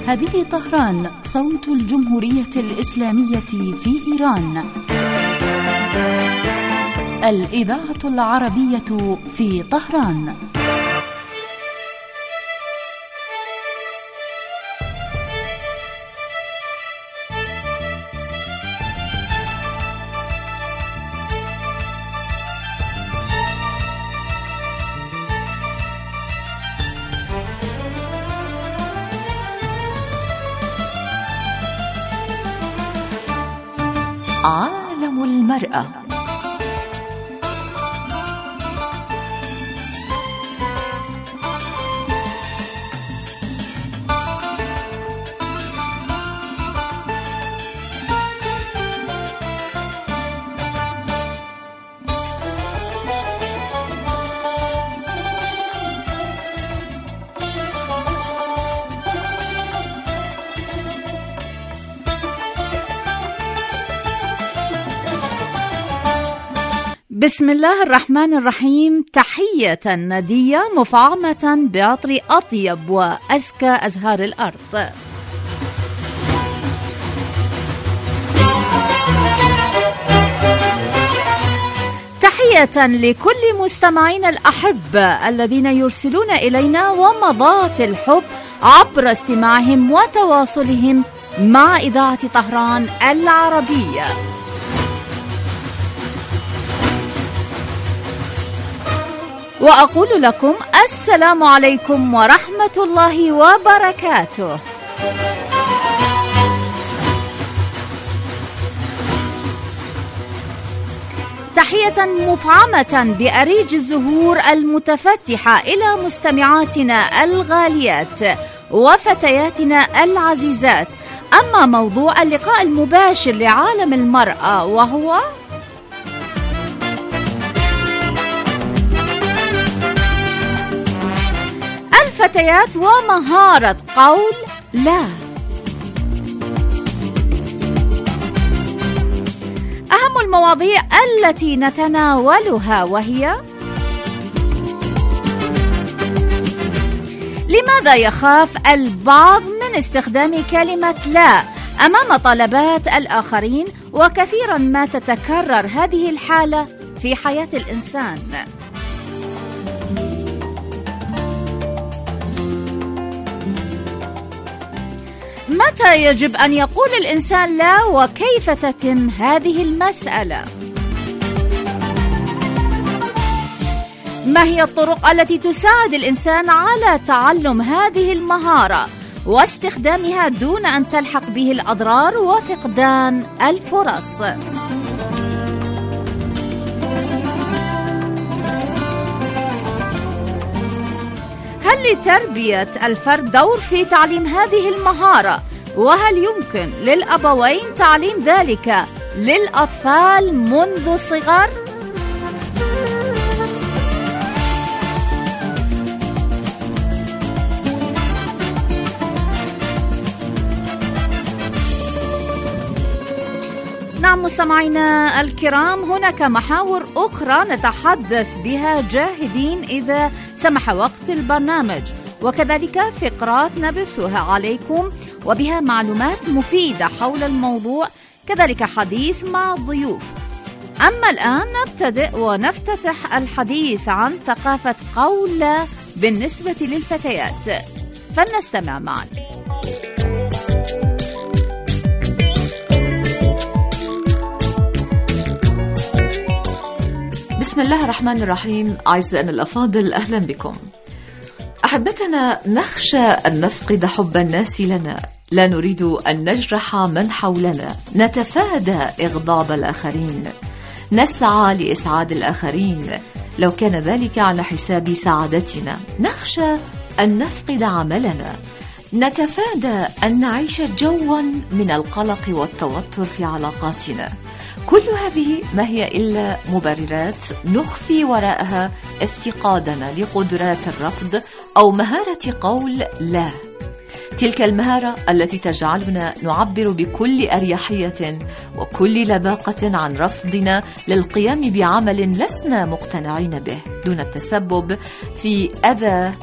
هذه طهران، صوت الجمهورية الإسلامية في إيران. الإذاعة العربية في طهران. عالم المرأة. بسم الله الرحمن الرحيم. تحية ندية مفعمة بعطر أطيب وأزكى أزهار الأرض. تحية لكل مستمعين الأحبة الذين يرسلون إلينا ومضات الحب عبر استماعهم وتواصلهم مع إذاعة طهران العربية. وأقول لكم السلام عليكم ورحمة الله وبركاته. تحية مفعمة بأريج الزهور المتفتحة إلى مستمعاتنا الغاليات وفتياتنا العزيزات. أما موضوع اللقاء المباشر لعالم المرأة وهو الفتيات ومهارة قول لا. أهم المواضيع التي نتناولها وهي: لماذا يخاف البعض من استخدام كلمة لا أمام طلبات الآخرين؟ وكثيرا ما تتكرر هذه الحالة في حياة الإنسان. متى يجب أن يقول الإنسان لا وكيف تتم هذه المسألة؟ ما هي الطرق التي تساعد الإنسان على تعلم هذه المهارة واستخدامها دون أن تلحق به الأضرار وفقدان الفرص؟ هل لتربية الفرد دور في تعليم هذه المهارة؟ وهل يمكن للأبوين تعليم ذلك للأطفال منذ الصغر؟ نعم مستمعينا الكرام، هناك محاور أخرى نتحدث بها جاهدين إذا سمح وقت البرنامج، وكذلك فقرات نبثها عليكم وبها معلومات مفيدة حول الموضوع، كذلك حديث مع الضيوف. أما الآن نبتدئ ونفتتح الحديث عن ثقافة قول لا بالنسبة للفتيات، فلنستمع معا. بسم الله الرحمن الرحيم. أعزائنا الأفاضل، أهلا بكم. أحبتنا، نخشى أن نفقد حب الناس لنا، لا نريد أن نجرح من حولنا، نتفادى إغضاب الآخرين، نسعى لإسعاد الآخرين لو كان ذلك على حساب سعادتنا، نخشى أن نفقد عملنا، نتفادى أن نعيش جوا من القلق والتوتر في علاقاتنا. كل هذه ما هي إلا مبررات نخفي وراءها افتقادنا لقدرات الرفض أو مهارة قول لا. تلك المهارة التي تجعلنا نعبر بكل أريحية وكل لباقة عن رفضنا للقيام بعمل لسنا مقتنعين به دون التسبب في أذى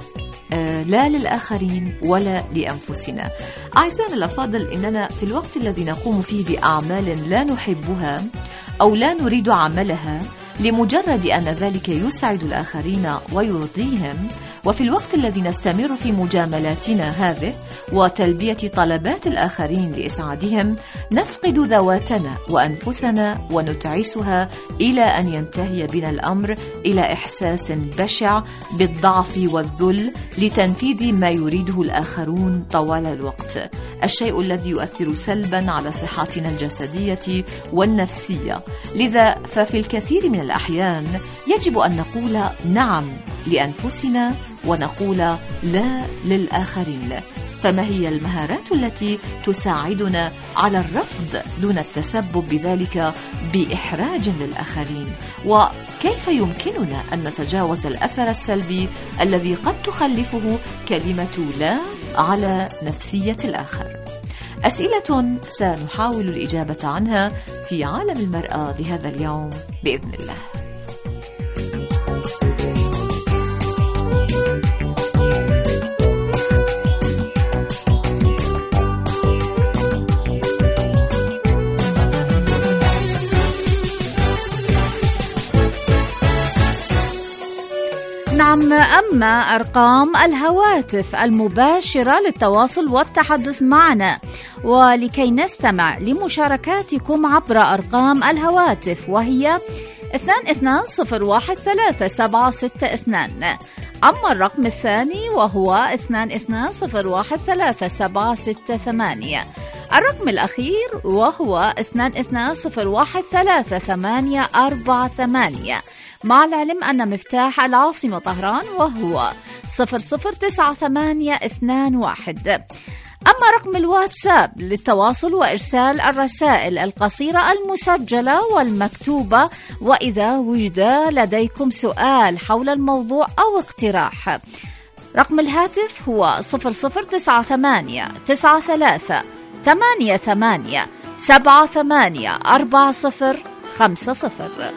لا للآخرين ولا لأنفسنا. أعزائنا الأفاضل، إننا في الوقت الذي نقوم فيه بأعمال لا نحبها أو لا نريد عملها لمجرد أن ذلك يسعد الآخرين ويرضيهم، وفي الوقت الذي نستمر في مجاملاتنا هذه وتلبية طلبات الآخرين لإسعادهم، نفقد ذواتنا وأنفسنا ونتعسها إلى أن ينتهي بنا الأمر إلى إحساس بشع بالضعف والذل لتنفيذ ما يريده الآخرون طوال الوقت، الشيء الذي يؤثر سلبا على صحتنا الجسدية والنفسية. لذا ففي الكثير من الأحيان يجب أن نقول نعم لأنفسنا ونقول لا للآخرين. فما هي المهارات التي تساعدنا على الرفض دون التسبب بذلك بإحراج للآخرين؟ وكيف يمكننا أن نتجاوز الأثر السلبي الذي قد تخلفه كلمة لا على نفسية الآخر؟ أسئلة سنحاول الإجابة عنها في عالم المرأة لهذا اليوم بإذن الله. نعم، أما أرقام الهواتف المباشرة للتواصل والتحدث معنا ولكي نستمع لمشاركاتكم عبر أرقام الهواتف، وهي 22013762. أما الرقم الثاني وهو 22013768. الرقم الأخير وهو 22013848. مع العلم أن مفتاح العاصمة طهران وهو 009821. أما رقم الواتساب للتواصل وإرسال الرسائل القصيرة المسجلة والمكتوبة، وإذا وجد لديكم سؤال حول الموضوع أو اقتراح. رقم الهاتف هو 00989388784050.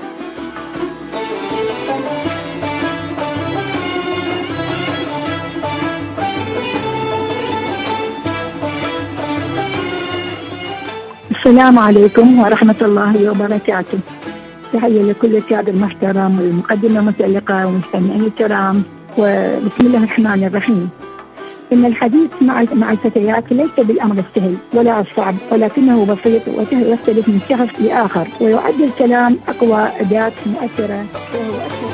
السلام عليكم ورحمة الله وبركاته. تحية لكل الكادر المحترم والمقدمة المتألقة والمستمعين الكرام، وبسم الله الرحمن الرحيم. إن الحديث مع الفتيات ليس بالأمر السهل ولا الصعب، ولكنه بسيط ويختلف من شخص لآخر، ويعد الكلام أقوى أداة مؤثرة وهو أكثر.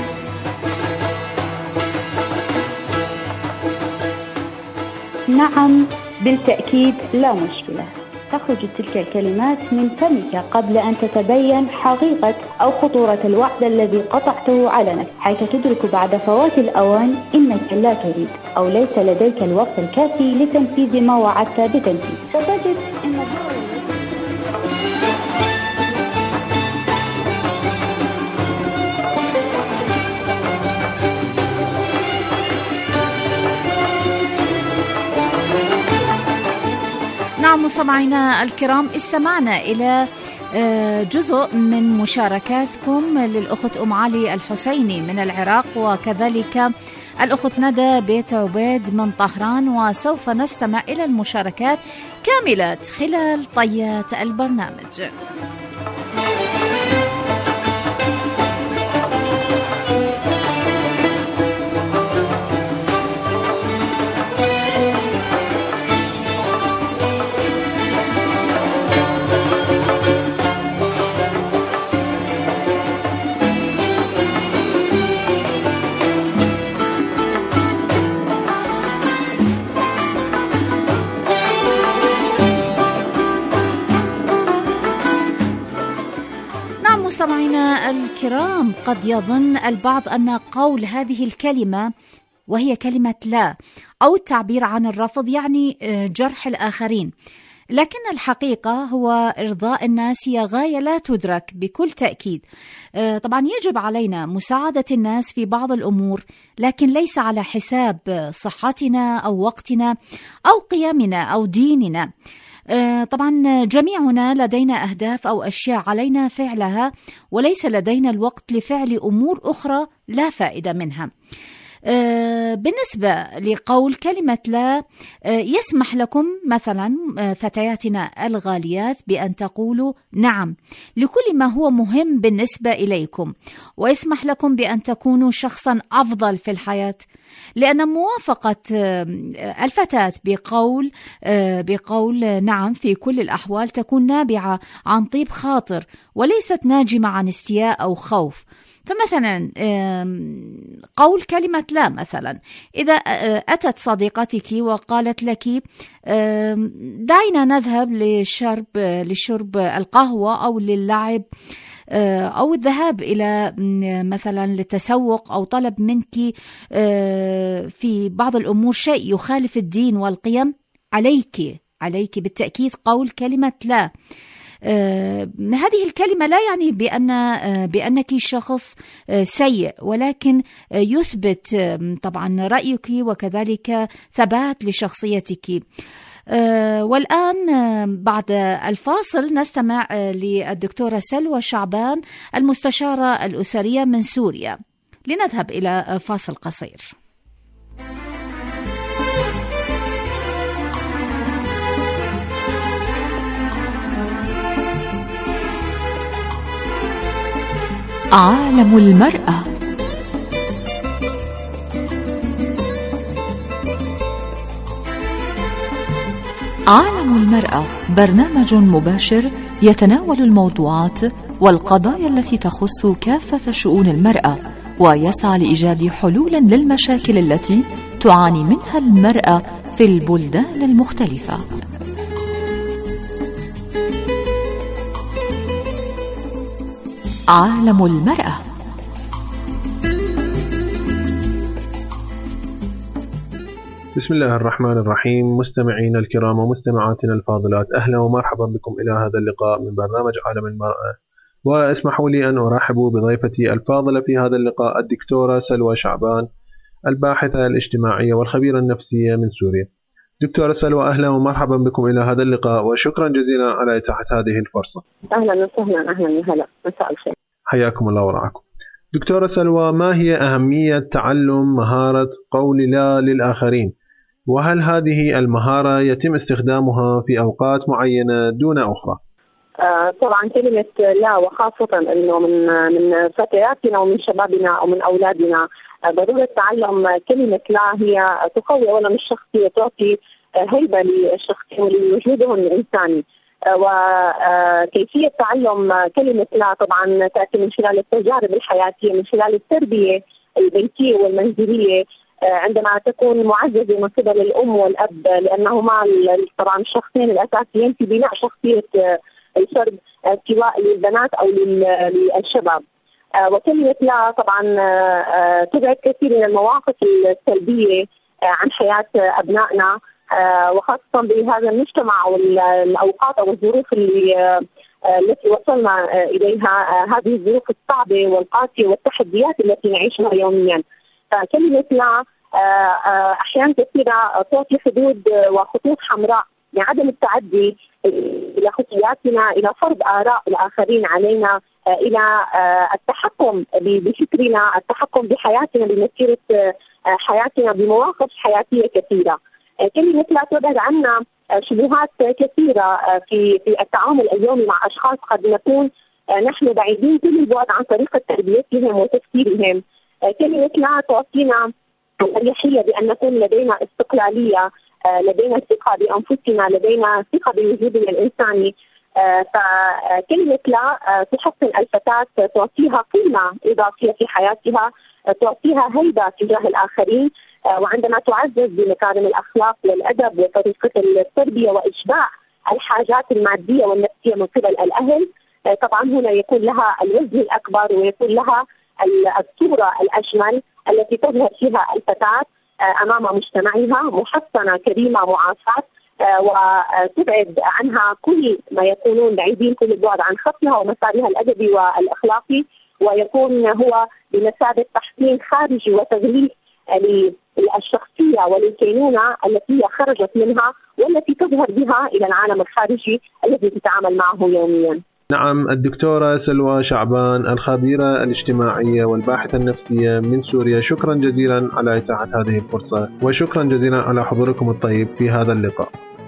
نعم بالتأكيد، لا مشكلة. تخرج تلك الكلمات من فمك قبل أن تتبين حقيقة أو خطورة الوعد الذي قطعته على نفسك، حيث تدرك بعد فوات الأوان إنك لا تريد أو ليس لديك الوقت الكافي لتنفيذ ما وعدت بتنفيذه. ستجد أن نعم مستمعينا الكرام، استمعنا إلى جزء من مشاركاتكم للأخت أم علي الحسيني من العراق، وكذلك الأخت ندى بيت عبيد من طهران، وسوف نستمع إلى المشاركات كاملة خلال طيات البرنامج. مستمعينا الكرام، قد يظن البعض أن قول هذه الكلمة وهي كلمة لا أو التعبير عن الرفض يعني جرح الآخرين، لكن الحقيقة هو إرضاء الناس هي غاية لا تدرك بكل تأكيد. طبعا يجب علينا مساعدة الناس في بعض الأمور، لكن ليس على حساب صحتنا أو وقتنا أو قيمنا أو ديننا. طبعا جميعنا لدينا أهداف أو أشياء علينا فعلها، وليس لدينا الوقت لفعل أمور أخرى لا فائدة منها. بالنسبة لقول كلمة لا، يسمح لكم مثلا فتياتنا الغاليات بأن تقولوا نعم لكل ما هو مهم بالنسبة إليكم، ويسمح لكم بأن تكونوا شخصا أفضل في الحياة، لأن موافقة الفتاة بقول نعم في كل الأحوال تكون نابعة عن طيب خاطر وليست ناجمة عن استياء أو خوف. فمثلا قول كلمة لا، مثلا إذا أتت صديقتك وقالت لك دعينا نذهب لشرب القهوة أو للعب أو الذهاب إلى مثلا للتسوق، أو طلب منك في بعض الأمور شيء يخالف الدين والقيم، عليك بالتأكيد قول كلمة لا. هذه الكلمة لا يعني بأنك شخص سيء، ولكن يثبت طبعا رأيك وكذلك ثبات لشخصيتك. والآن بعد الفاصل نستمع للدكتورة سلوى شعبان المستشارة الأسرية من سوريا. لنذهب إلى فاصل قصير. عالم المرأة. عالم المرأة برنامج مباشر يتناول الموضوعات والقضايا التي تخص كافة شؤون المرأة، ويسعى لإيجاد حلول للمشاكل التي تعاني منها المرأة في البلدان المختلفة. عالم المرأة. بسم الله الرحمن الرحيم. مستمعينا الكرام ومستمعاتنا الفاضلات، أهلا ومرحبا بكم إلى هذا اللقاء من برنامج عالم المرأة، واسمحوا لي أن أرحب بضيفتي الفاضلة في هذا اللقاء الدكتورة سلوى شعبان، الباحثة الاجتماعية والخبيرة النفسية من سوريا. دكتورة سلوى، أهلا ومرحبا بكم إلى هذا اللقاء، وشكرا جزيلا على إتاحة هذه الفرصة. أهلا وسهلا. أهلا وهلا، مساء الخير. حياكم الله ورعاكم. دكتورة سلوى، ما هي أهمية تعلم مهارة قول لا للآخرين؟ وهل هذه المهارة يتم استخدامها في أوقات معينة دون أخرى؟ طبعا كلمة لا، وخاصة أنه من فتياتنا ومن شبابنا أو من أولادنا ضرورة تعلم كلمة لا هي تقوي أولا الشخصية، تعطي هيبة للشخصية ولوجودهم الإنساني. وكيفية تعلم كلمة لا طبعا تأتي من خلال التجارب الحياتية، من خلال التربية البيتية والمنزلية، عندما تكون معززة من قبل الأم والأب، لأنهما طبعا الشخصين الأساسيين في بناء شخصية الفرد، سواء للبنات أو للشباب. وكلمة لا طبعا تبعد كثير من المواقف السلبية عن حياة أبنائنا، وخاصة بهذا المجتمع والأوقات أو الظروف التي وصلنا إليها، هذه الظروف الصعبة والقاسية والتحديات التي نعيشها يوميا. فكلمة لا أحيانا كثيرة تعطي حدود وخطوط حمراء لعدم التعدي إلى خصوصياتنا، إلى فرض آراء الآخرين علينا، إلى التحكم بفكرنا، التحكم بحياتنا، بمسيرة حياتنا، بمواقف حياتية كثيرة. كلمة لا تبعد عنا شبهات كثيرة في التعامل اليومي مع أشخاص قد نكون نحن بعيدين كل البعد عن طريقة تربيتهم وتفكيرهم. كلمة لا تعطينا الأريحية بأن نكون لدينا استقلالية، لدينا ثقة بأنفسنا، لدينا ثقة بوجودنا الإنساني. فكلمة لا تحسن الفتاة، تعطيها قيمة إضافية في حياتها، تعطيها هيبة تجاه الآخرين، وعندما تعزز بمكارم الأخلاق والأدب وطريقة التربية وإشباع الحاجات المادية والنفسية من قبل الأهل، طبعا هنا يكون لها الوزن الأكبر ويكون لها الصورة الأجمل التي تظهر فيها الفتاة أمام مجتمعها محصنة كريمة معافاة، وتبعد عنها كل ما يكونون بعيدين كل البعد عن خطها ومسارها الأدبي والأخلاقي، ويكون هو بمثابة تحسين خارجي وتغليف للشخصية وللكينونة التي هي خرجت منها والتي تظهر بها إلى العالم الخارجي الذي تتعامل معه يوميا. نعم، الدكتورة سلوى شعبان الخبيرة الاجتماعية والباحثة النفسية من سوريا، شكرا جزيلا على إتاحة هذه الفرصة، وشكرا جزيلا على حضوركم الطيب في هذا اللقاء.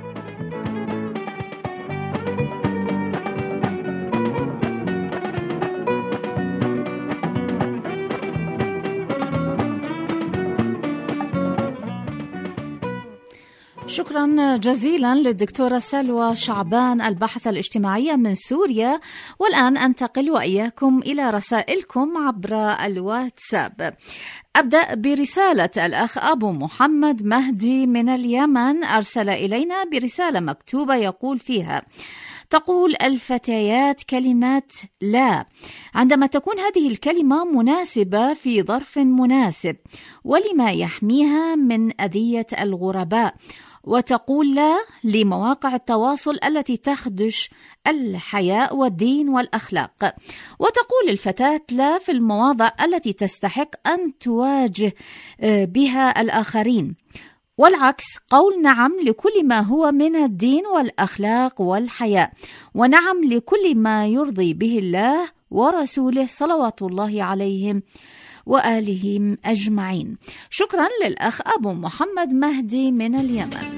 شكرا جزيلا للدكتورة سلوى شعبان الباحثة الاجتماعية من سوريا. والآن أنتقل وإياكم إلى رسائلكم عبر الواتساب. أبدأ برسالة الأخ أبو محمد مهدي من اليمن، أرسل إلينا برسالة مكتوبة يقول فيها: تقول الفتيات كلمة لا عندما تكون هذه الكلمة مناسبة في ظرف مناسب ولما يحميها من أذية الغرباء، وتقول لا لمواقع التواصل التي تخدش الحياء والدين والأخلاق، وتقول الفتاة لا في المواضع التي تستحق أن تواجه بها الآخرين، والعكس قول نعم لكل ما هو من الدين والأخلاق والحياء، ونعم لكل ما يرضي به الله ورسوله صلوات الله عليهم وآلهم أجمعين. شكرا للأخ أبو محمد مهدي من اليمن.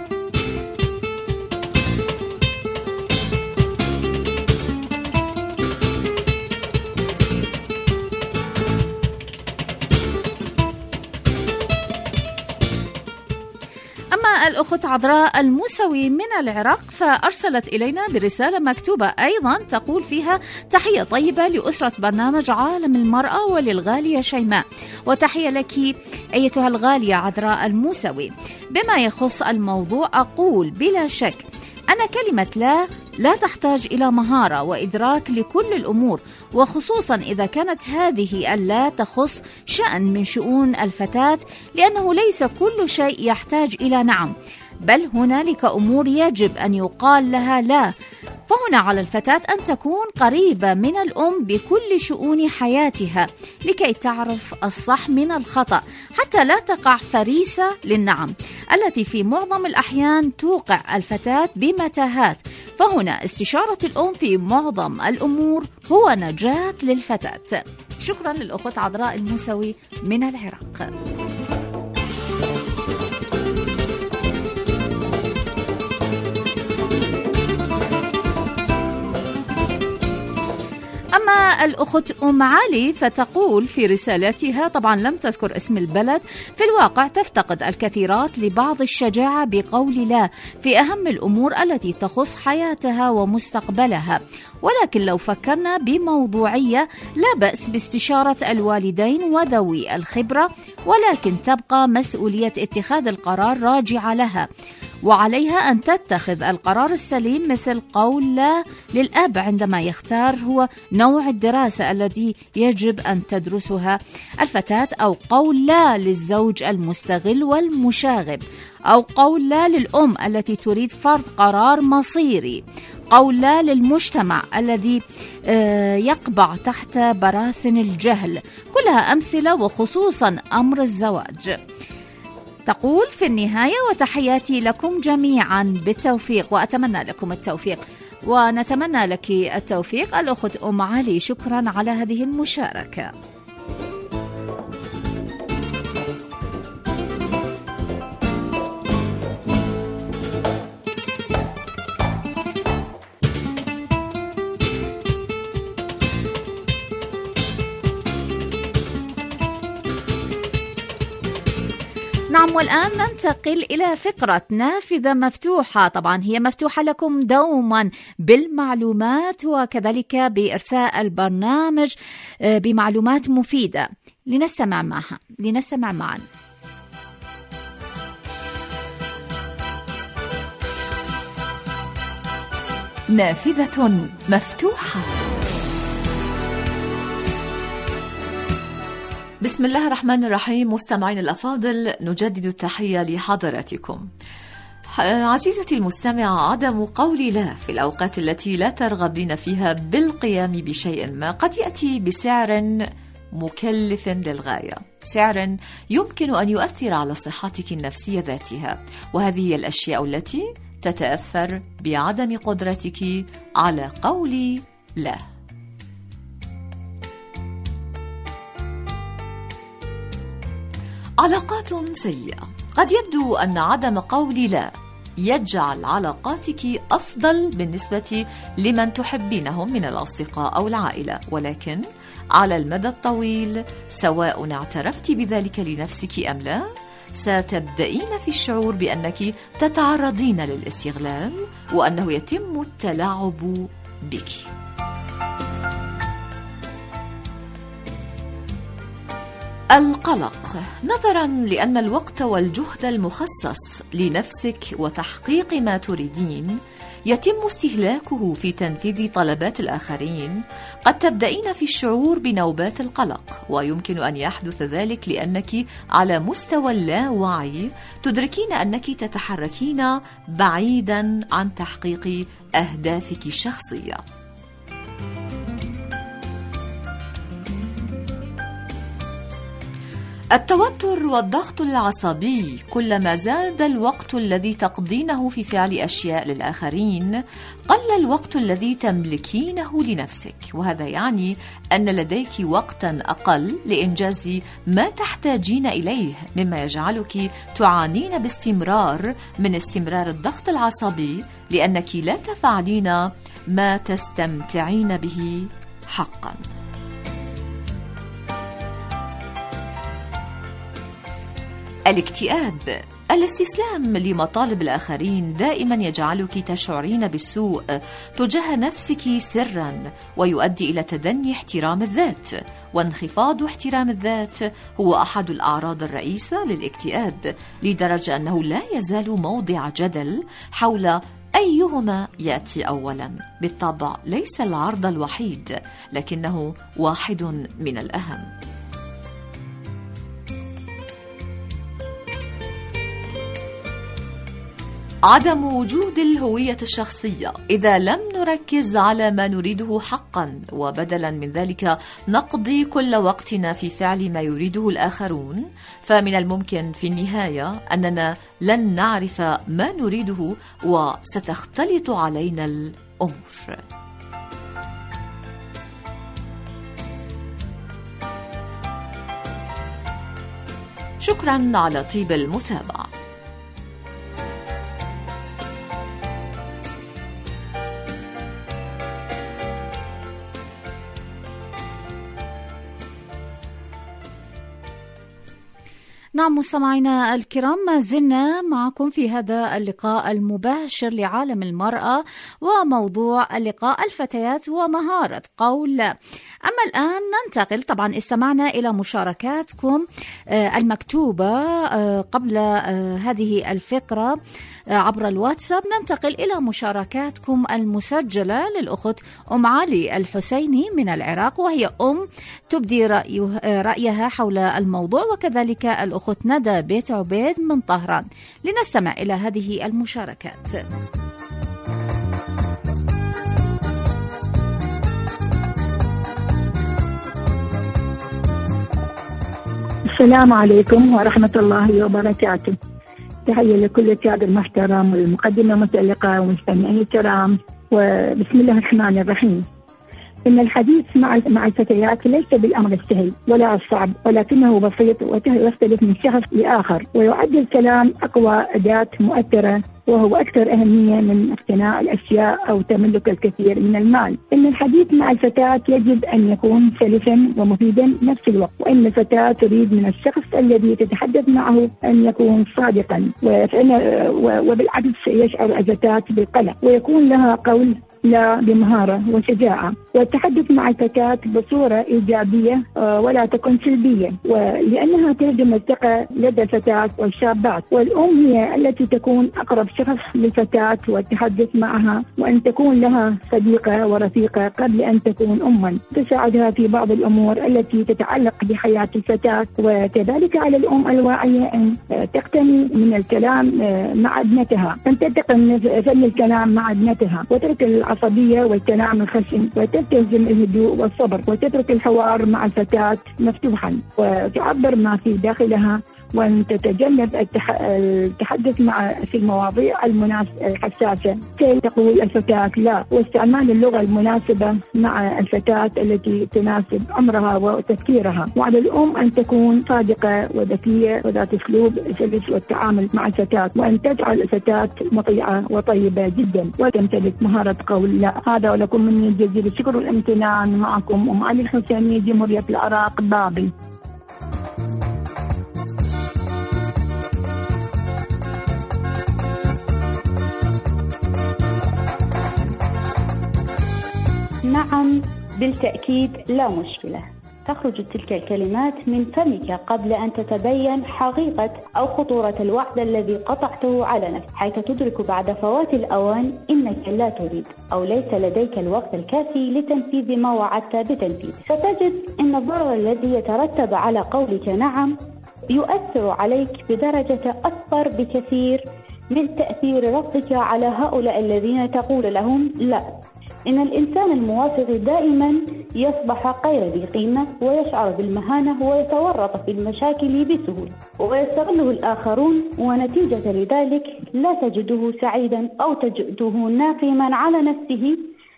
أما الأخت عذراء الموسوي من العراق فأرسلت إلينا برسالة مكتوبة أيضا تقول فيها: تحية طيبة لأسرة برنامج عالم المرأة وللغالية شيماء، وتحية لك أيتها الغالية عذراء الموسوي. بما يخص الموضوع أقول بلا شك أن كلمة لا تحتاج إلى مهارة وإدراك لكل الأمور، وخصوصا إذا كانت هذه اللا تخص شأن من شؤون الفتاة، لأنه ليس كل شيء يحتاج إلى نعم، بل هنالك أمور يجب أن يقال لها لا. فهنا على الفتاة أن تكون قريبة من الأم بكل شؤون حياتها لكي تعرف الصح من الخطأ، حتى لا تقع فريسة للنعم التي في معظم الأحيان توقع الفتاة بمتاهات. فهنا استشارة الأم في معظم الأمور هو نجاة للفتاة. شكرا للأخت عذراء الموسوي من العراق. أما الأخت أم علي فتقول في رسالتها، طبعا لم تذكر اسم البلد: في الواقع تفتقد الكثيرات لبعض الشجاعة بقول لا في أهم الأمور التي تخص حياتها ومستقبلها، ولكن لو فكرنا بموضوعية لا بأس باستشارة الوالدين وذوي الخبرة، ولكن تبقى مسؤولية اتخاذ القرار راجعة لها، وعليها أن تتخذ القرار السليم، مثل قول لا للأب عندما يختار هو نوع الدراسة الذي يجب أن تدرسها الفتاة، أو قول لا للزوج المستغل والمشاغب، أو قول لا للأم التي تريد فرض قرار مصيري، قول لا للمجتمع الذي يقبع تحت براثن الجهل. كلها أمثلة، وخصوصا أمر الزواج. تقول في النهاية: وتحياتي لكم جميعا بالتوفيق، وأتمنى لكم التوفيق، ونتمنى لك التوفيق الأخت أم علي. شكرا على هذه المشاركة. نعم، والآن ننتقل إلى فقرة نافذة مفتوحة. طبعا هي مفتوحة لكم دوما بالمعلومات، وكذلك بإرساء البرنامج بمعلومات مفيدة. لنستمع معا. نافذة مفتوحة. بسم الله الرحمن الرحيم. مستمعين الأفاضل، نجدد التحية لحضراتكم. عزيزتي المستمعة، عدم قول لا في الأوقات التي لا ترغبين فيها بالقيام بشيء ما قد يأتي بسعر مكلف للغاية، سعر يمكن أن يؤثر على صحتك النفسية ذاتها، وهذه هي الأشياء التي تتأثر بعدم قدرتك على قول لا. علاقات سيئة. قد يبدو أن عدم قول لا يجعل علاقاتك أفضل بالنسبة لمن تحبينهم من الأصدقاء أو العائلة، ولكن على المدى الطويل سواء اعترفت بذلك لنفسك أم لا ستبدأين في الشعور بأنك تتعرضين للاستغلال وأنه يتم التلاعب بك. القلق. نظرا لأن الوقت والجهد المخصص لنفسك وتحقيق ما تريدين يتم استهلاكه في تنفيذ طلبات الآخرين، قد تبدأين في الشعور بنوبات القلق، ويمكن أن يحدث ذلك لأنك على مستوى اللاوعي تدركين أنك تتحركين بعيدا عن تحقيق أهدافك الشخصية. التوتر والضغط العصبي. كلما زاد الوقت الذي تقضينه في فعل أشياء للآخرين قل الوقت الذي تملكينه لنفسك، وهذا يعني أن لديك وقتا أقل لإنجاز ما تحتاجين إليه، مما يجعلك تعانين باستمرار من استمرار الضغط العصبي لأنك لا تفعلين ما تستمتعين به حقا. الاكتئاب. الاستسلام لمطالب الآخرين دائما يجعلك تشعرين بالسوء تجاه نفسك سرا، ويؤدي إلى تدني احترام الذات، وانخفاض احترام الذات هو أحد الأعراض الرئيسة للاكتئاب، لدرجة أنه لا يزال موضع جدل حول أيهما يأتي أولا. بالطبع ليس العرض الوحيد، لكنه واحد من الأهم. عدم وجود الهوية الشخصية. إذا لم نركز على ما نريده حقا وبدلا من ذلك نقضي كل وقتنا في فعل ما يريده الآخرون، فمن الممكن في النهاية أننا لن نعرف ما نريده وستختلط علينا الأمور. شكرا على طيب المتابعة. نعم مستمعينا الكرام، ما زلنا معكم في هذا اللقاء المباشر لعالم المرأة، وموضوع اللقاء الفتيات ومهارة قول لا. أما الآن ننتقل، طبعا استمعنا إلى مشاركاتكم المكتوبة قبل هذه الفقرة عبر الواتساب. ننتقل إلى مشاركاتكم المسجلة للأخت أم علي الحسيني من العراق، وهي تبدي رأيها حول الموضوع، وكذلك الأخت ندى بيت عبيد من طهران. لنستمع إلى هذه المشاركات. السلام عليكم ورحمة الله وبركاته. تحية لكل الكادر المحترم والمقدمة المتألقة والمستمعين الكرام، وبسم الله الرحمن الرحيم. إن الحديث مع الفتيات ليس بالأمر السهل ولا الصعب، ولكنه بسيط ويختلف من شخص لآخر، ويعد الكلام أقوى أداة مؤثرة، وهو أكثر أهمية من اقتناء الأشياء أو تملك الكثير من المال. إن الحديث مع الفتاة يجب أن يكون سلسا ومفيدا نفس الوقت، وإن الفتاة تريد من الشخص الذي تتحدث معه أن يكون صادقا، وبالعكس يشعر الفتاة بالقلق، ويكون لها قول لا بمهارة وشجاعة، والتحدث مع الفتاة بصورة إيجابية ولا تكن سلبية، ولأنها تهدم الثقة لدى الفتاة والشابات. والأم هي التي تكون أقرب شخص للفتاة والتحدث معها، وأن تكون لها صديقة ورفيقة قبل أن تكون أما، تساعدها في بعض الأمور التي تتعلق بحياة الفتاة. وكذلك على الأم الواعية أن تقتني من الكلام مع ابنتها، أن تتقن فن الكلام مع ابنتها، وترك العصبية والكلام الخشن، وتلتزم الهدوء والصبر، وتترك الحوار مع الفتاة مفتوحا، وتعبر ما في داخلها وأن تتجنب التحدث في المواضيع الحساسة كي تقول الفتاة لا، واستعمال اللغة المناسبة مع الفتاة التي تناسب عمرها وتفكيرها. وعلى الأم أن تكون صادقة وذكية وذات أسلوب سلس والتعامل مع الفتاة، وأن تجعل الفتاة مطيعة وطيبة جدا وتمتلك مهارة قول لا. هذا ولكم مني جزيل الشكر والامتنان. معكم أم علي الحسيني، جمهورية العراق، بابل. نعم بالتأكيد لا مشكلة. تخرج تلك الكلمات من فمك قبل أن تتبين حقيقة أو خطورة الوعد الذي قطعته علنك، حيث تدرك بعد فوات الأوان إنك لا تريد أو ليس لديك الوقت الكافي لتنفيذ ما وعدت بتنفيذه. ستجد أن الضرر الذي يترتب على قولك نعم يؤثر عليك بدرجة أكبر بكثير من تأثير رفضك على هؤلاء الذين تقول لهم لا. إن الإنسان الموافق دائما يصبح غير ذي قيمة ويشعر بالمهانة ويتورط في المشاكل بسهولة ويستغله الآخرون، ونتيجة لذلك لا تجده سعيدا أو تجده ناقما على نفسه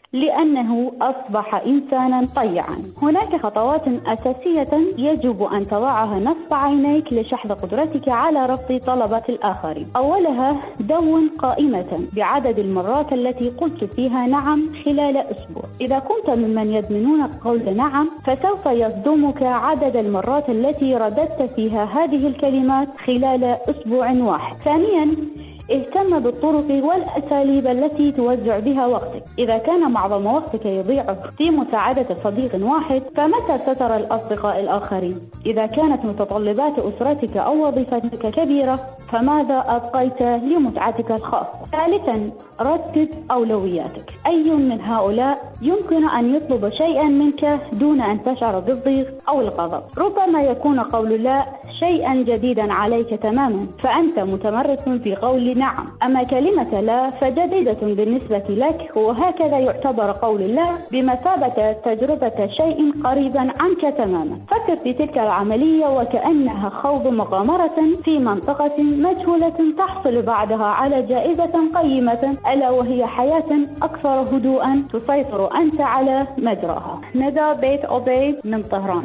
لأنه أصبح إنسانا طيعا. هناك خطوات أساسية يجب أن تضعها نصب عينيك لشحذ قدرتك على رفض طلبات الآخرين. أولها دون قائمة بعدد المرات التي قلت فيها نعم خلال أسبوع. إذا كنت ممن يدمنون قول نعم فسوف يصدمك عدد المرات التي رددت فيها هذه الكلمات خلال أسبوع واحد. ثانيا، اهتم بالطرق والأساليب التي توزع بها وقتك. إذا كان معظم وقتك يضيع في مساعدة صديق واحد فمتى سترى الأصدقاء الآخرين؟ إذا كانت متطلبات أسرتك أو وظيفتك كبيرة فماذا أبقيت لمتعتك الخاصة؟ ثالثا، رتب أولوياتك. أي من هؤلاء يمكن أن يطلب شيئا منك دون أن تشعر بالضيق أو الغضب؟ ربما يكون قول لا شيئا جديدا عليك تماما فأنت متمرس في قول نعم، أما كلمة لا فجديدة بالنسبة لك، وهكذا يعتبر قول لا بمثابة تجربة شيء قريبا عنك تماما. فكر في تلك العملية وكأنها خوض مغامرة في منطقة مجهولة تحصل بعدها على جائزة قيمة، ألا وهي حياة أكثر هدوءا تسيطر أنت على مجراها. ندى بيت أوبي من طهران.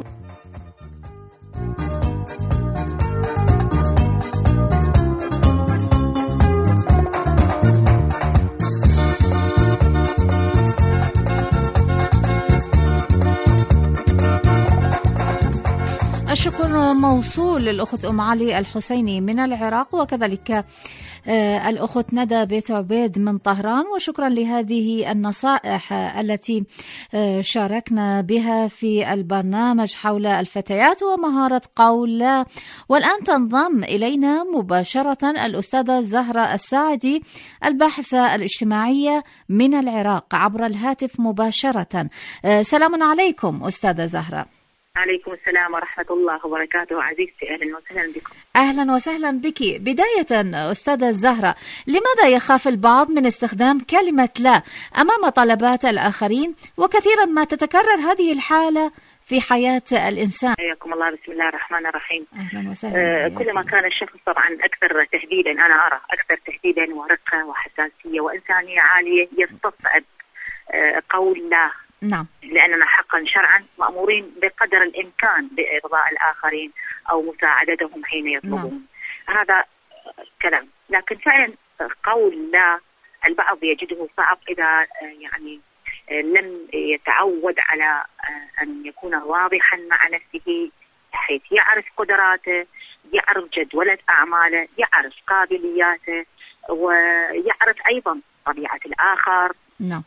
الشكر موصول للأخت أم علي الحسيني من العراق، وكذلك الأخت ندى بيت عبيد من طهران، وشكرا لهذه النصائح التي شاركنا بها في البرنامج حول الفتيات ومهارة قول لا. والآن تنضم إلينا مباشرة الأستاذة زهرة الساعدي الباحثة الاجتماعية من العراق عبر الهاتف مباشرة. سلام عليكم أستاذة زهرة. عليكم السلام ورحمة الله وبركاته. عزيزتي أهلا وسهلا بكم. أهلا وسهلا بك. بداية أستاذة زهرة، لماذا يخاف البعض من استخدام كلمة لا أمام طلبات الآخرين، وكثيرا ما تتكرر هذه الحالة في حياة الإنسان؟ حياكم الله. بسم الله الرحمن الرحيم. أهلا وسهلا. كلما كان الشخص طبعا أكثر تهديدا، أنا أرى أكثر تهديدا ورقة وحساسية وإنسانية عالية، يستصعب قول لا. نعم. لأننا حقا شرعا مأمورين بقدر الإمكان بإرضاء الآخرين أو مساعدتهم حين يطلبون. نعم. هذا كلام، لكن فعلا قول لا البعض يجده صعب إذا يعني لم يتعود على أن يكون واضحا مع نفسه، حيث يعرف قدراته، يعرف جدولة أعماله، يعرف قابلياته، ويعرف أيضا طبيعة الآخر. نعم.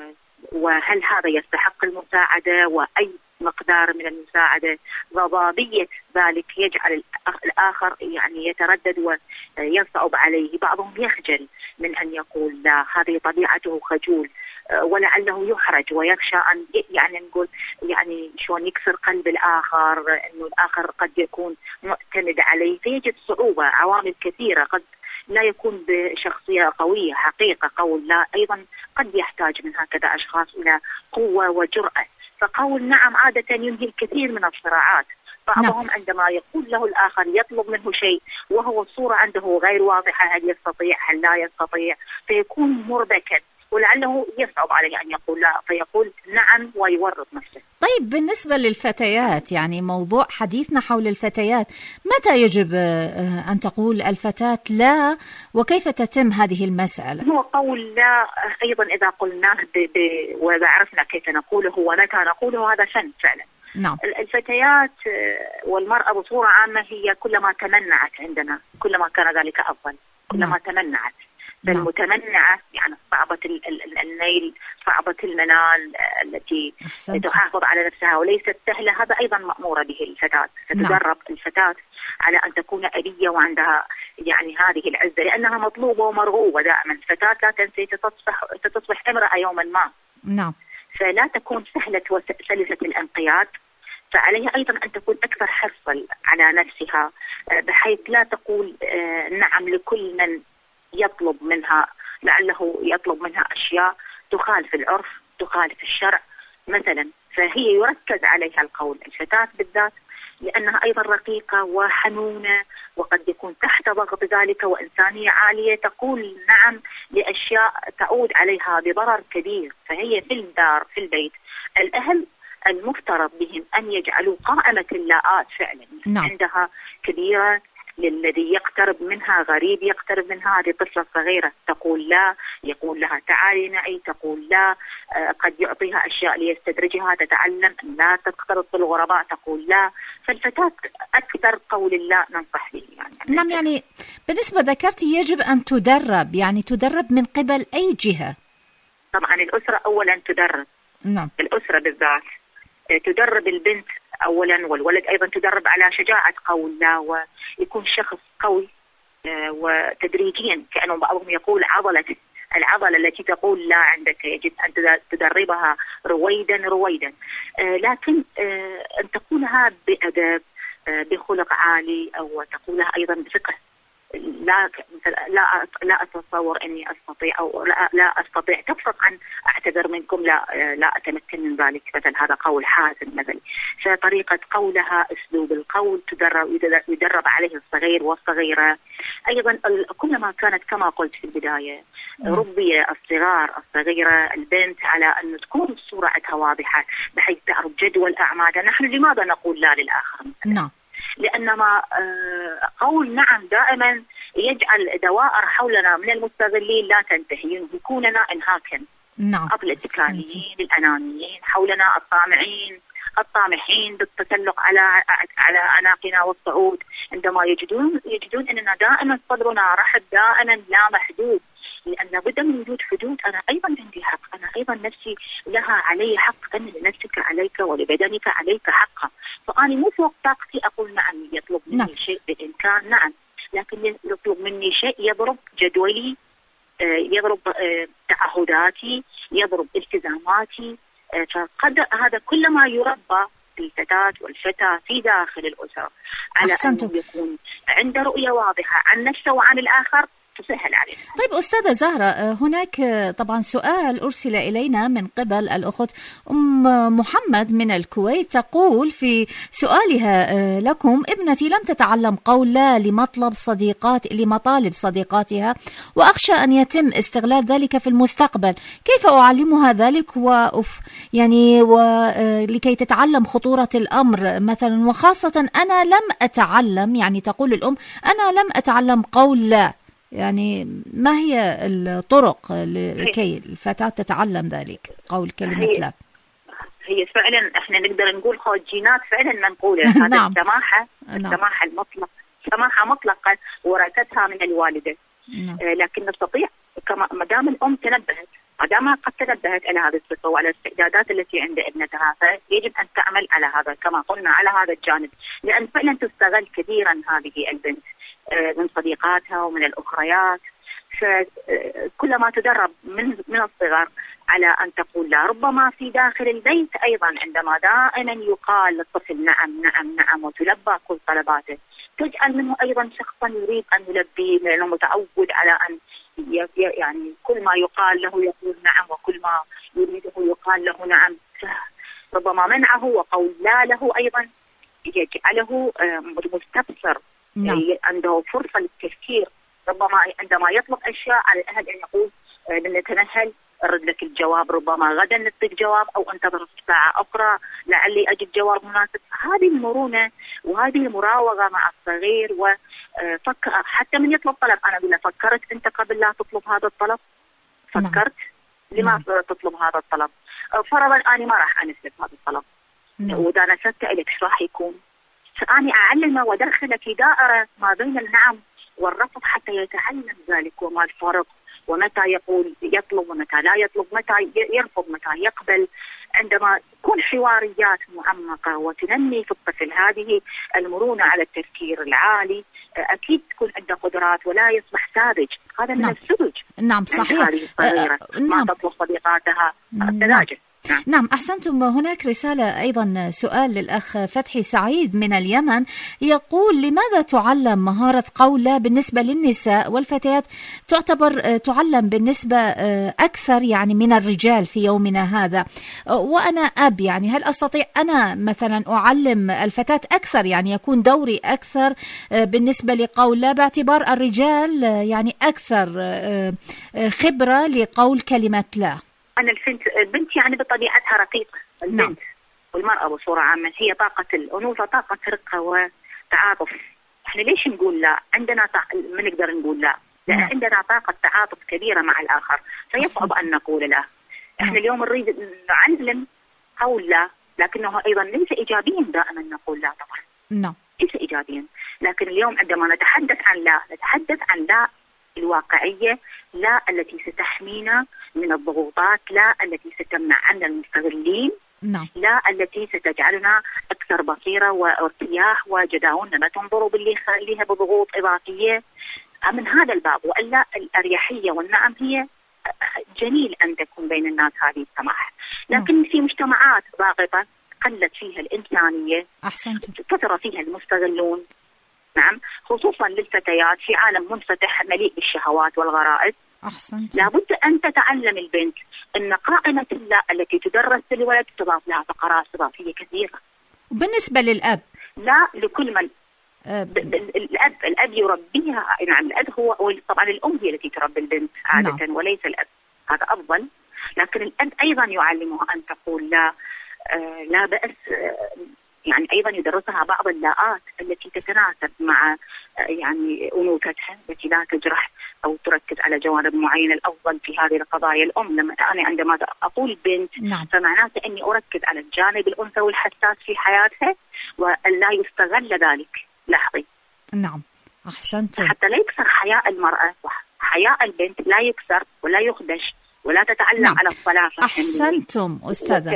وهل هذا يستحق المساعدة، وأي مقدار من المساعدة. ضبابية ذلك يجعل الآخر يعني يتردد ويصعب عليه. بعضهم يخجل من أن يقول لا، هذه طبيعته خجول، ولعله يحرج ويخشى أن يعني نقول يعني شلون يكسر قلب الآخر، إنه الآخر قد يكون معتمد عليه، فيجد صعوبة. عوامل كثيرة، قد لا يكون بشخصية قوية حقيقة. قول لا أيضا قد يحتاج من هكذا أشخاص إلى قوة وجرأة، فقول نعم عادة ينهي الكثير من الصراعات. بعضهم عندما يقول له الآخر يطلب منه شيء وهو الصورة عنده غير واضحة، هل يستطيع هل لا يستطيع، فيكون مربكا ولعله يصعب عليه أن يقول لا، فيقول نعم ويورط نفسه. طيب بالنسبة للفتيات، يعني موضوع حديثنا حول الفتيات، متى يجب أن تقول الفتاة لا وكيف تتم هذه المسألة؟ هو قول لا أيضا إذا قلناه وإذا عرفنا كيف نقوله ومتى نقوله هذا فن فعلا. نعم. الفتيات والمرأة بصورة عامة هي كلما تمنعت عندنا كلما كان ذلك أفضل، كلما تمنعت. فالمتمنعة يعني صعبة النيل، صعبة المنال، التي تحافظ على نفسها وليست سهلة، هذا أيضا مأمورة به الفتاة. فتدرب الفتاة على أن تكون أبية وعندها يعني هذه العزة، لأنها مطلوبة ومرغوبة دائما. الفتاة لا تنسي ستصبح امرأة يوما ما. نعم. فلا تكون سهلة وسلسة الانقياد، فعليها أيضا أن تكون أكثر حرصا على نفسها، بحيث لا تقول نعم لكل من يطلب منها، لعله يطلب منها أشياء تخالف العرف تخالف الشرع مثلا، فهي يركز عليها القول. الفتاة بالذات لأنها أيضا رقيقة وحنونة وقد يكون تحت ضغط ذلك وإنسانية عالية، تقول نعم لأشياء تعود عليها بضرر كبير. فهي في الدار في البيت الأهل المفترض بهم أن يجعلوا قائمة اللاءات فعلا. نعم. عندها كبيرة، للذي يقترب منها غريب يقترب منها، هذه طفلة صغيرة تقول لا، يقول لها تعالي معي تقول لا، قد يعطيها أشياء ليستدرجها تتعلم أن لا تختلط بالغرباء تقول لا. فالفتاة أكثر قول لا ننصح به يعني. نعم. يعني بالنسبة ذكرتي يجب أن تدرب، يعني تدرب من قبل أي جهة؟ طبعا الأسرة أولا تدرب. نعم. الأسرة بالذات تدرب البنت أولا، والولد أيضا تدرب على شجاعة قول لا، ويكون شخص قوي وتدريجيا كأنه بعضهم يقول العضلة التي تقول لا عندك يجب أن تدربها رويدا رويدا، لكن أن تقولها بأدب بخلق عالي، أو تقولها أيضا بفقه. لا أتصور أني أستطيع أو لا أستطيع، تفرق عن أعتذر منكم، لا أتمكن من ذلك مثلا، هذا قول حازم مثلا. فطريقة قولها أسلوب القول يدرب عليه الصغير والصغيرة أيضا. كلما كانت كما قلت في البداية ربي الصغيرة البنت على أن تكون الصورة عندها واضحة بحيث تعرف جدول أعمالها. نحن لماذا نقول لا للآخر؟ نعم. لأنما قول نعم دائما يجعل دوائر حولنا من المستغلين لا تنتهي، ينهكوننا انهاكا. نعم. الاتكاليين الأنانيين حولنا، الطامحين بالتسلق على أعناقنا والصعود، عندما يجدون أننا دائما صدرنا رحب دائما لا محدود، لأن لابد من وجود حدود. أنا أيضا عندي حق، أنا أيضا نفسي لها علي حق، أن لنفسك عليك ولبدنك عليك حقا. فأنا مو فوق طاقتي أقول نعم، يطلب مني شيء بالإمكان نعم، لكن يطلب مني شيء يضرب جدولي، يضرب تعهداتي، يضرب التزاماتي. فقد هذا كل ما يربى الفتاة والفتى في داخل الأسرة على أن يكون عنده رؤية واضحة عن نفسه وعن الآخر تسهل علينا. طيب أستاذة زهرة، هناك طبعا سؤال أرسل إلينا من قبل الأخت محمد من الكويت، تقول في سؤالها لكم: ابنتي لم تتعلم قول لا لمطالب صديقاتها، وأخشى أن يتم استغلال ذلك في المستقبل، كيف أعلمها ذلك ولكي تتعلم خطورة الأمر مثلا، وخاصة أنا لم أتعلم، يعني تقول الأم أنا لم أتعلم قول لا، يعني ما هي الطرق لكي الفتاة تتعلم ذلك قول كلمة لا؟ هي فعلا احنا نقدر نقول جينات فعلا منقولة. هذا نعم. السماحة المطلقة، سماحة مطلقة ورثتها من الوالدة. لكن نستطيع ما دام الأم تنبهت، ما دام قد تنبهت على هذه الصفة وعلى الاستعدادات التي عند ابنتها، فيجب أن تعمل على هذا كما قلنا على هذا الجانب، لأن فعلا تستغل كثيرا هذه البنت من صديقاتها ومن الأخريات. فكلما تدرب من الصغر على أن تقول لا، ربما في داخل البيت أيضا عندما دائما يقال للطفل نعم نعم نعم وتلبى كل طلباته، تجعل منه أيضا شخصا يريد أن يلبي، لأنه متعود على أن يعني كل ما يقال له يقول نعم، وكل ما يريده يقال له نعم. ربما منعه وقول لا له أيضا يجعله مستبصر، عنده فرصة للتفكير. ربما عندما يطلب أشياء على الأهل أن يقول لنتنهل أرد لك الجواب، ربما غدا نعطيك جواب أو أنتظر ساعة أخرى لعلي أجد جواب مناسب. هذه المرونة وهذه المراوغة مع الصغير. حتى من يطلب طلب أنا أقول له فكرت أنت قبل لا تطلب هذا الطلب؟ فكرت لماذا تطلب هذا الطلب؟ فرضا أنا ما راح أنفذ هذا الطلب، وإذا نفذت إليك شو راح يكون؟ فأني أعلمه وأدخله في دائرة ما بين النعم والرفض حتى يتعلم ذلك، وما الفرق، ومتى يقول يطلب ومتى لا يطلب، متى يرفض متى يقبل. عندما تكون حواريات معمقة وتنمي في الطفل هذه المرونة على التفكير العالي، أكيد تكون عنده قدرات ولا يصبح ساذج. هذا من السذج. نعم صحيح. ما تطلب صديقاتها التلاجة. نعم أحسنتم. هناك رسالة أيضا، سؤال للأخ فتحي سعيد من اليمن، يقول لماذا تعلم مهارة قول لا بالنسبة للنساء والفتيات تعلم بالنسبة أكثر يعني من الرجال في يومنا هذا؟ وأنا أب، يعني هل أستطيع أنا مثلا أعلم الفتاة أكثر، يعني يكون دوري أكثر بالنسبة لقول لا، باعتبار الرجال يعني أكثر خبرة لقول كلمة لا؟ أنا البنت يعني بطبيعتها رقيقة. البنت والمرأة بصورة عامة هي طاقة الأنوثة، طاقة رقة وتعاطف. إحنا ليش نقول لا؟ عندنا ما نقدر نقول لا، لأن عندنا طاقة تعاطف كبيرة مع الآخر، فيصعب أن نقول لا. إحنا اليوم نريد نعلم قول لا، لكنه أيضا ليس إيجابيا دائما نقول لا طبعا. ليس إيجابيا، لكن اليوم عندما نتحدث عن لا نتحدث عن لا الواقعية، لا التي ستحمينا من الضغوطات، لا التي ستمنع عنا المستغلين، لا التي ستجعلنا أكثر بصيرة وارتياح وجداولنا ما تنظروا باللي يخليها بضغوط إضافية. من هذا الباب، وإلا الأريحية والنعم هي جميل أن تكون بين الناس هذه السماح، لكن في مجتمعات ضاغطة قلت فيها الإنسانية، كثر فيها المستغلون. نعم، خصوصا للفتيات في عالم منفتح مليء بالشهوات والغرائز. لابد أن تتعلم البنت أن قائمة اللا التي تدرس للولد تضاف لها فقرات إضافية كثيرة. بالنسبة للأب لا، لكل من الأب يربيها. نعم، الأب هو طبعا الأم هي التي تربي البنت عادة وليس الأب، هذا أفضل. لكن الأب أيضا يعلمها أن تقول لا، لا بأس. يعني أيضا يدرسها بعض اللاءات التي تتناسب مع يعني أنوثتها، التي لا تجرح أو تركز على جوانب معينة. الأفضل في هذه القضايا الأم. أنا عندما أقول بنت فمعناته أني أركز على الجانب الأنثوي الحساس في حياتها، وأن لا يستغل ذلك. لاحظي. نعم أحسنتم. حتى لا يكسر حياء المرأة، حياء البنت لا يكسر ولا يخدش ولا تتعلم على الصلافة. أحسنتم أستاذة.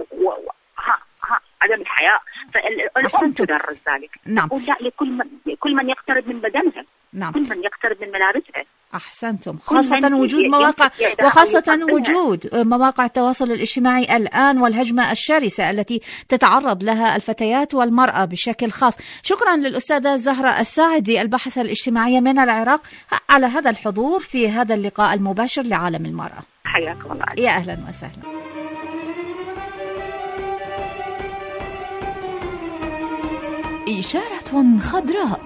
عدم الحياء، فالأم تدرس ذلك. تقول لا لكل من يقترب من بدنها، كل من يقترب من ملابسها. أحسنتم. خاصة وجود مواقع، وخاصة وجود مواقع التواصل الاجتماعي الآن والهجمة الشرسة التي تتعرض لها الفتيات والمرأة بشكل خاص. شكرا للأستاذة زهرة الساعدي الباحثة الاجتماعية من العراق على هذا الحضور في هذا اللقاء المباشر لعالم المرأة. حياكم الله. يا أهلا وسهلا. إشارة خضراء.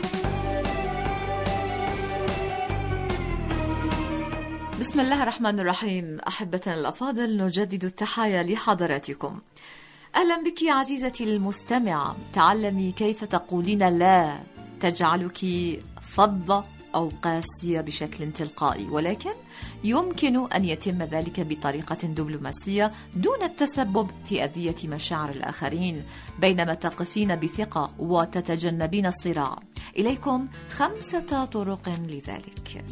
بسم الله الرحمن الرحيم. أحبتنا الأفاضل، نجدد التحايا لحضراتكم. أهلا بك عزيزتي المستمعة. تعلمي كيف تقولين لا تجعلك فظة أو قاسية بشكل تلقائي، ولكن يمكن أن يتم ذلك بطريقة دبلوماسية دون التسبب في أذية مشاعر الآخرين، بينما تقفين بثقة وتتجنبين الصراع. إليكم 5 طرق لذلك.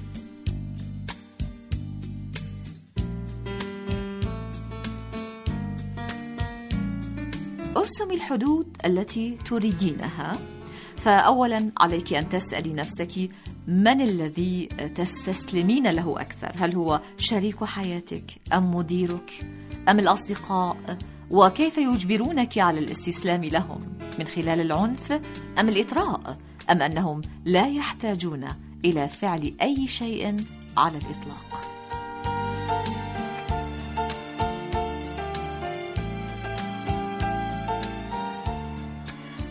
ارسمي الحدود التي تريدينها. فأولا عليك أن تسألي نفسك من الذي تستسلمين له أكثر؟ هل هو شريك حياتك أم مديرك أم الأصدقاء؟ وكيف يجبرونك على الاستسلام لهم؟ من خلال العنف أم الإطراء أم أنهم لا يحتاجون إلى فعل أي شيء على الإطلاق؟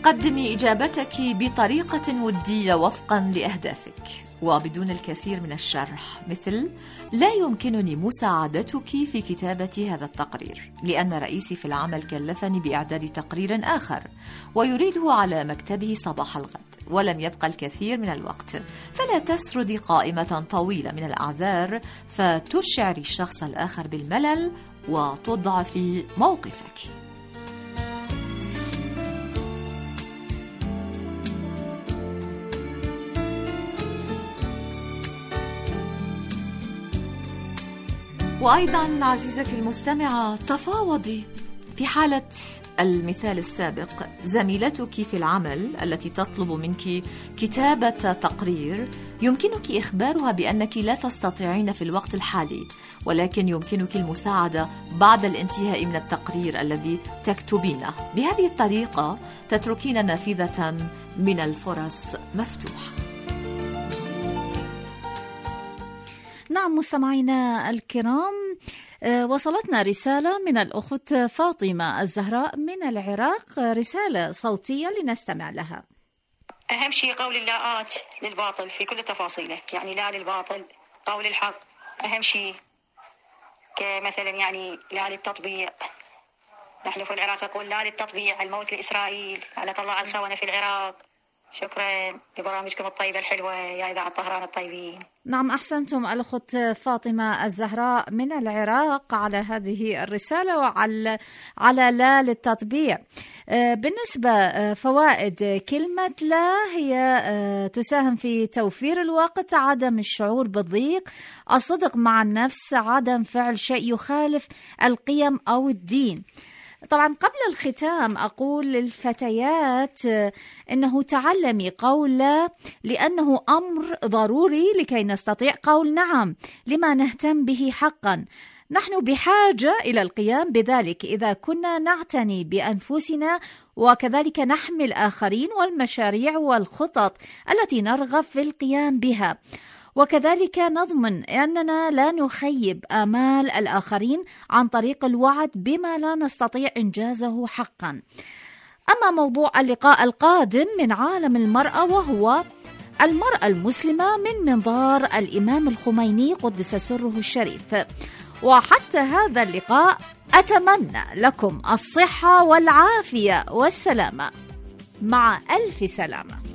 قدمي إجابتك بطريقة ودية وفقا لأهدافك وبدون الكثير من الشرح، مثل: لا يمكنني مساعدتك في كتابة هذا التقرير لأن رئيسي في العمل كلفني بإعداد تقرير آخر ويريده على مكتبه صباح الغد ولم يبقى الكثير من الوقت. فلا تسردي قائمة طويلة من الأعذار فتشعري الشخص الآخر بالملل وتضعفي موقفك. وأيضا عزيزتي المستمعة، تفاوضي. في حالة المثال السابق، زميلتك في العمل التي تطلب منك كتابة تقرير يمكنك إخبارها بأنك لا تستطيعين في الوقت الحالي، ولكن يمكنك المساعدة بعد الانتهاء من التقرير الذي تكتبينه. بهذه الطريقة تتركين نافذة من الفرص مفتوحة. نعم مستمعينا الكرام، وصلتنا رسالة من الأخت فاطمة الزهراء من العراق، رسالة صوتية لنستمع لها. أهم شيء قول اللاءات للباطل في كل تفاصيله، يعني لا للباطل، قول الحق أهم شيء. كمثلا يعني لا للتطبيع، نحن في العراق نقول لا للتطبيع، الموت لإسرائيل، على الله الخونة في العراق. شكرا لبرامجكم الطيبة الحلوة يا إذاعة طهران الطيبين. نعم أحسنتم الأخت فاطمة الزهراء من العراق على هذه الرسالة وعلى لا للتطبيع. بالنسبة فوائد كلمة لا، هي تساهم في توفير الوقت، عدم الشعور بالضيق، الصدق مع النفس، عدم فعل شيء يخالف القيم أو الدين. طبعا قبل الختام أقول للفتيات إنه تعلمي قول لا لأنه أمر ضروري لكي نستطيع قول نعم لما نهتم به حقا. نحن بحاجة إلى القيام بذلك إذا كنا نعتني بأنفسنا وكذلك نحمي الآخرين والمشاريع والخطط التي نرغب في القيام بها، وكذلك نضمن أننا لا نخيب آمال الآخرين عن طريق الوعد بما لا نستطيع إنجازه حقا. أما موضوع اللقاء القادم من عالم المرأة وهو المرأة المسلمة من منظار الإمام الخميني قدس سره الشريف. وحتى هذا اللقاء أتمنى لكم الصحة والعافية والسلامة. مع ألف سلامة.